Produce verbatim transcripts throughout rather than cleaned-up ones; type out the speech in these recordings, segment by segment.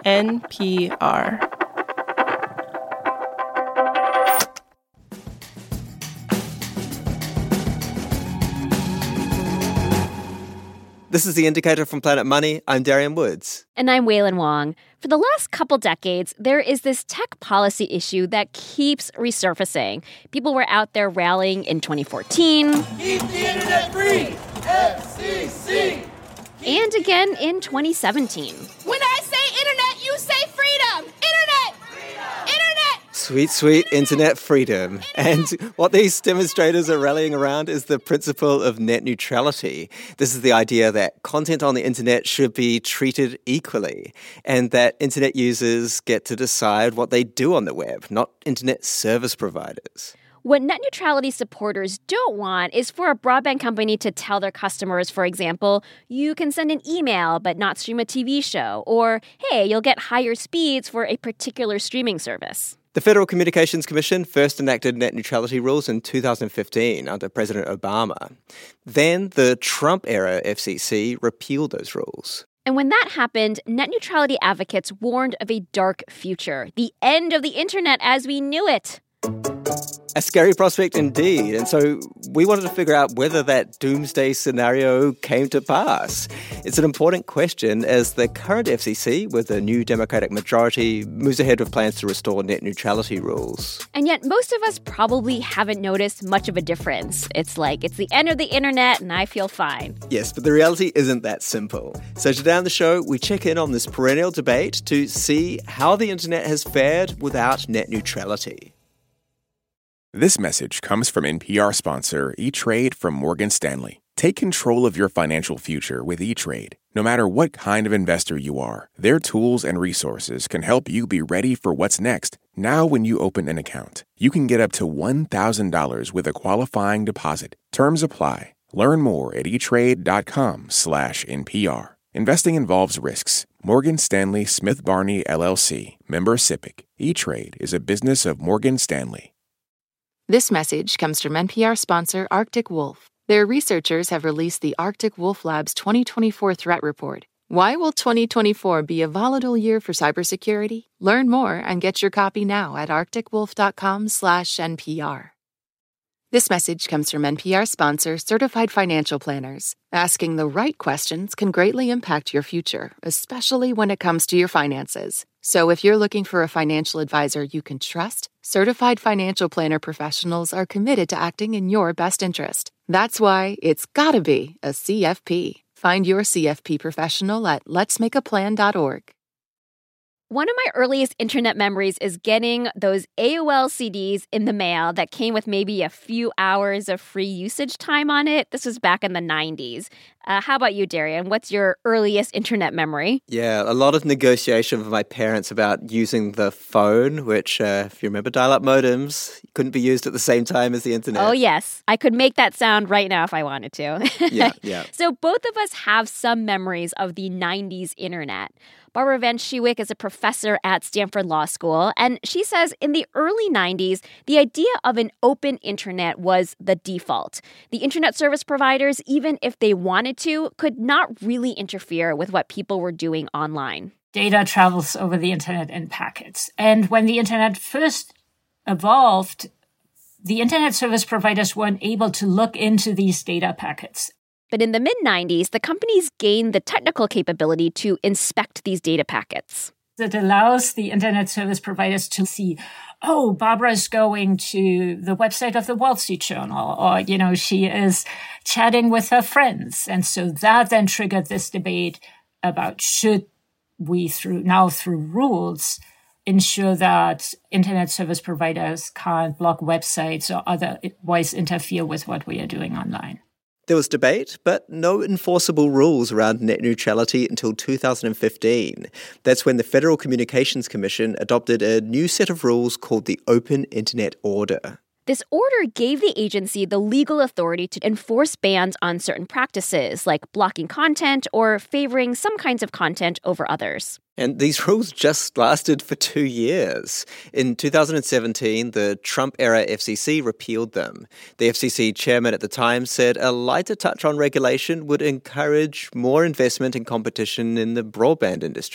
N P R. This is The Indicator from Planet Money. I'm Darian Woods. And I'm Wailin Wong. For the last couple decades, there is this tech policy issue that keeps resurfacing. People were out there rallying in twenty fourteen. Keep the internet free! F C C! And again in twenty seventeen. When I say internet, you say freedom! Internet! Freedom! Internet! Sweet, sweet internet freedom. And what these demonstrators are rallying around is the principle of net neutrality. This is the idea that content on the internet should be treated equally and that internet users get to decide what they do on the web, not internet service providers. What net neutrality supporters don't want is for a broadband company to tell their customers, for example, you can send an email but not stream a T V show, or, hey, you'll get higher speeds for a particular streaming service. The Federal Communications Commission first enacted net neutrality rules in two thousand fifteen under President Obama. Then the Trump-era F C C repealed those rules. And when that happened, net neutrality advocates warned of a dark future, the end of the internet as we knew it. A scary prospect indeed. And so we wanted to figure out whether that doomsday scenario came to pass. It's an important question as the current F C C, with a new Democratic majority, moves ahead with plans to restore net neutrality rules. And yet most of us probably haven't noticed much of a difference. It's like, it's the end of the internet and I feel fine. Yes, but the reality isn't that simple. So today on the show, we check in on this perennial debate to see how the internet has fared without net neutrality. This message comes from N P R sponsor E-Trade from Morgan Stanley. Take control of your financial future with E-Trade. No matter what kind of investor you are, their tools and resources can help you be ready for what's next. Now when you open an account, you can get up to one thousand dollars with a qualifying deposit. Terms apply. Learn more at etrade.com slash NPR. Investing involves risks. Morgan Stanley Smith Barney, L L C. Member SIPC. E-Trade is a business of Morgan Stanley. This message comes from N P R sponsor Arctic Wolf. Their researchers have released the Arctic Wolf Lab's twenty twenty-four Threat Report. Why will twenty twenty-four be a volatile year for cybersecurity? Learn more and get your copy now at arcticwolf.com slash NPR. This message comes from N P R sponsor Certified Financial Planners. Asking the right questions can greatly impact your future, especially when it comes to your finances. So if you're looking for a financial advisor you can trust, Certified Financial Planner professionals are committed to acting in your best interest. That's why it's gotta be a C F P. Find your C F P professional at lets make a plan dot org. One of my earliest internet memories is getting those A O L C Ds in the mail that came with maybe a few hours of free usage time on it. This was back in the nineties. Uh, how about you, Darian? What's your earliest internet memory? Yeah, a lot of negotiation with my parents about using the phone, which, uh, if you remember dial-up modems, couldn't be used at the same time as the internet. Oh, yes. I could make that sound right now if I wanted to. yeah, yeah. So both of us have some memories of the nineties internet. Barbara Van Schuick is a professor at Stanford Law School, and she says in the early nineties, the idea of an open internet was the default. The internet service providers, even if they wanted to, could not really interfere with what people were doing online. Data travels over the internet in packets. And when the internet first evolved, the internet service providers weren't able to look into these data packets. But in the mid nineties, the companies gained the technical capability to inspect these data packets. It allows the internet service providers to see, oh, Barbara's going to the website of the Wall Street Journal, or, you know, she is chatting with her friends. And so that then triggered this debate about should we, through now through rules, ensure that internet service providers can't block websites or otherwise interfere with what we are doing online. There was debate, but no enforceable rules around net neutrality until two thousand fifteen. That's when the Federal Communications Commission adopted a new set of rules called the Open Internet Order. This order gave the agency the legal authority to enforce bans on certain practices, like blocking content or favoring some kinds of content over others. And these rules just lasted for two years. In two thousand seventeen, the Trump-era F C C repealed them. The F C C chairman at the time said a lighter touch on regulation would encourage more investment and competition in the broadband industry.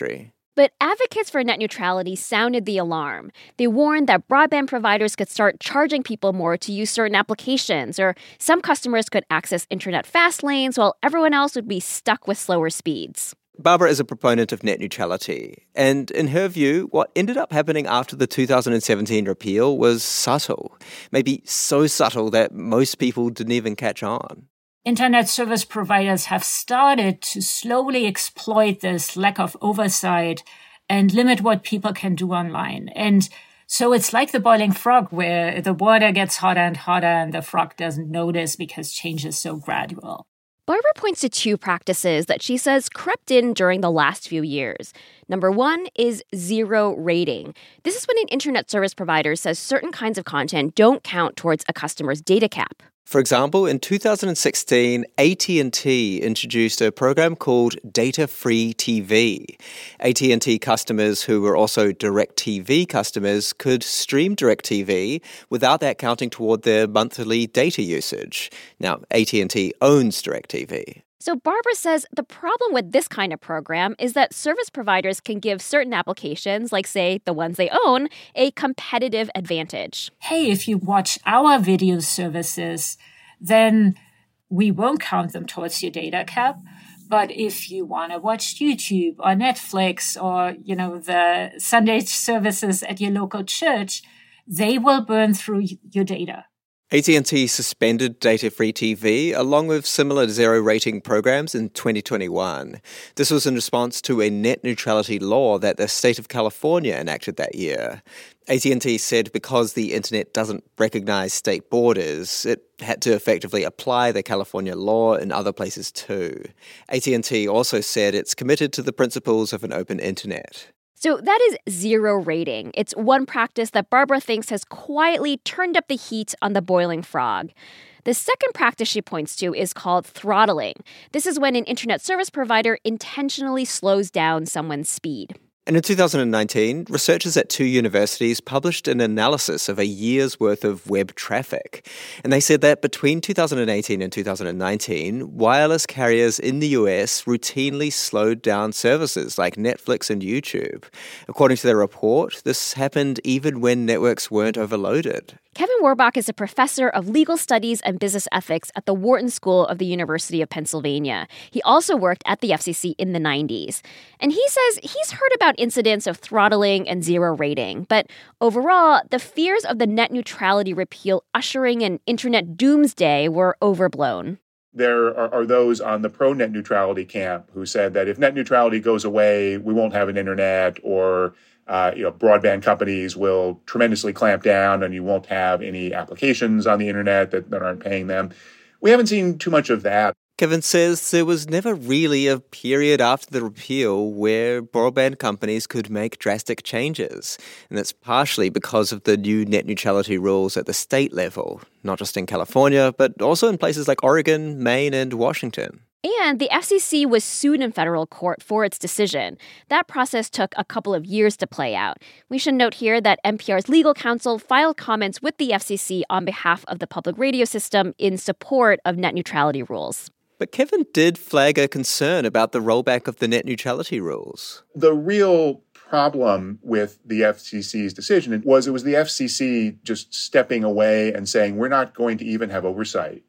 But advocates for net neutrality sounded the alarm. They warned that broadband providers could start charging people more to use certain applications, or some customers could access internet fast lanes while everyone else would be stuck with slower speeds. Barbara is a proponent of net neutrality, and in her view, what ended up happening after the two thousand seventeen repeal was subtle, maybe so subtle that most people didn't even catch on. Internet service providers have started to slowly exploit this lack of oversight and limit what people can do online. And so it's like the boiling frog, where the water gets hotter and hotter and the frog doesn't notice because change is so gradual. Barbara points to two practices that she says crept in during the last few years. Number one is zero rating. This is when an internet service provider says certain kinds of content don't count towards a customer's data cap. For example, in two thousand sixteen, A T and T introduced a program called Data-Free T V. A T and T customers who were also DirecTV customers could stream DirecTV without that counting toward their monthly data usage. Now, A T and T owns DirecTV. So Barbara says the problem with this kind of program is that service providers can give certain applications, like, say, the ones they own, a competitive advantage. Hey, if you watch our video services, then we won't count them towards your data cap. But if you want to watch YouTube or Netflix or, you know, the Sunday services at your local church, they will burn through your data. A T and T suspended Data-Free T V along with similar zero-rating programs in twenty twenty-one. This was in response to a net neutrality law that the state of California enacted that year. A T and T said because the internet doesn't recognize state borders, it had to effectively apply the California law in other places too. A T and T also said it's committed to the principles of an open internet. So that is zero rating. It's one practice that Barbara thinks has quietly turned up the heat on the boiling frog. The second practice she points to is called throttling. This is when an internet service provider intentionally slows down someone's speed. And in two thousand nineteen, researchers at two universities published an analysis of a year's worth of web traffic. And they said that between two thousand eighteen and two thousand nineteen, wireless carriers in the U S routinely slowed down services like Netflix and YouTube. According to their report, this happened even when networks weren't overloaded. Kevin Warbach is a professor of legal studies and business ethics at the Wharton School of the University of Pennsylvania. He also worked at the F C C in the nineties. And he says he's heard about incidents of throttling and zero rating. But overall, the fears of the net neutrality repeal ushering an internet doomsday were overblown. There are, are those on the pro-net neutrality camp who said that if net neutrality goes away, we won't have an internet, or Uh, you know, broadband companies will tremendously clamp down and you won't have any applications on the internet that, that aren't paying them. We haven't seen too much of that. Kevin says there was never really a period after the repeal where broadband companies could make drastic changes. And that's partially because of the new net neutrality rules at the state level, not just in California, but also in places like Oregon, Maine, and Washington. And the F C C was sued in federal court for its decision. That process took a couple of years to play out. We should note here that N P R's legal counsel filed comments with the F C C on behalf of the public radio system in support of net neutrality rules. But Kevin did flag a concern about the rollback of the net neutrality rules. The real problem with the F C C's decision was it was the F C C just stepping away and saying, we're not going to even have oversight.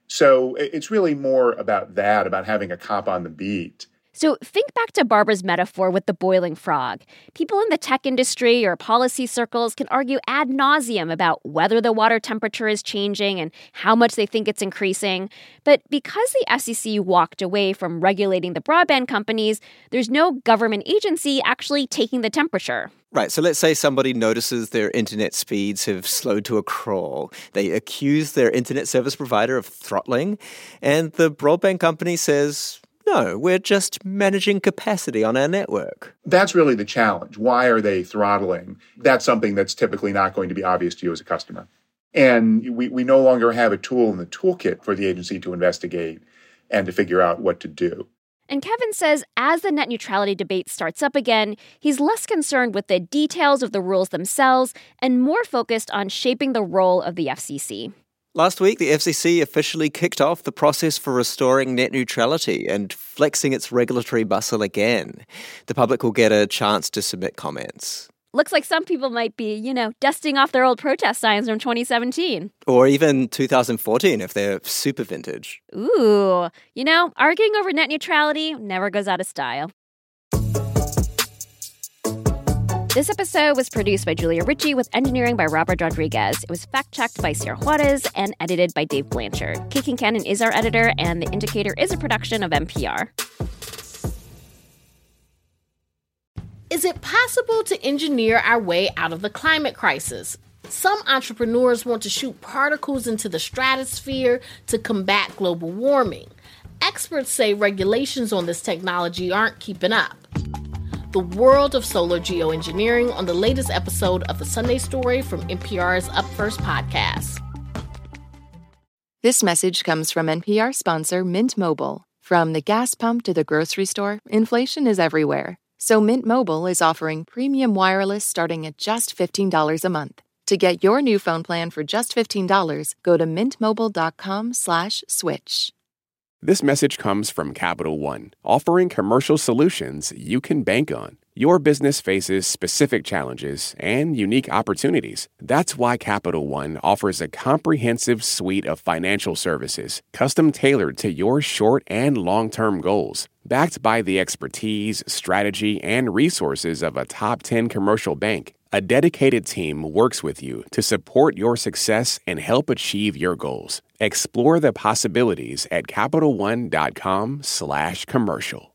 So it's really more about that, about having a cop on the beat. So think back to Barbara's metaphor with the boiling frog. People in the tech industry or policy circles can argue ad nauseum about whether the water temperature is changing and how much they think it's increasing. But because the F C C walked away from regulating the broadband companies, there's no government agency actually taking the temperature. Right, so let's say somebody notices their internet speeds have slowed to a crawl. They accuse their internet service provider of throttling, and the broadband company says, no, we're just managing capacity on our network. That's really the challenge. Why are they throttling? That's something that's typically not going to be obvious to you as a customer. And we, we no longer have a tool in the toolkit for the agency to investigate and to figure out what to do. And Kevin says as the net neutrality debate starts up again, he's less concerned with the details of the rules themselves and more focused on shaping the role of the F C C. Last week, the F C C officially kicked off the process for restoring net neutrality and flexing its regulatory muscle again. The public will get a chance to submit comments. Looks like some people might be, you know, dusting off their old protest signs from twenty seventeen. Or even two thousand fourteen if they're super vintage. Ooh, you know, arguing over net neutrality never goes out of style. This episode was produced by Julia Ritchie with engineering by Robert Rodriguez. It was fact-checked by Sierra Juarez and edited by Dave Blanchard. Kate Kincannon is our editor, and The Indicator is a production of N P R. Is it possible to engineer our way out of the climate crisis? Some entrepreneurs want to shoot particles into the stratosphere to combat global warming. Experts say regulations on this technology aren't keeping up. The world of solar geoengineering on the latest episode of The Sunday Story from N P R's Up First podcast. This message comes from N P R sponsor Mint Mobile. From the gas pump to the grocery store, inflation is everywhere. So Mint Mobile is offering premium wireless starting at just fifteen dollars a month. To get your new phone plan for just fifteen dollars, go to mintmobile.com slash switch. This message comes from Capital One, offering commercial solutions you can bank on. Your business faces specific challenges and unique opportunities. That's why Capital One offers a comprehensive suite of financial services, custom-tailored to your short and long-term goals. Backed by the expertise, strategy, and resources of a top ten commercial bank, a dedicated team works with you to support your success and help achieve your goals. Explore the possibilities at CapitalOne.com slash commercial.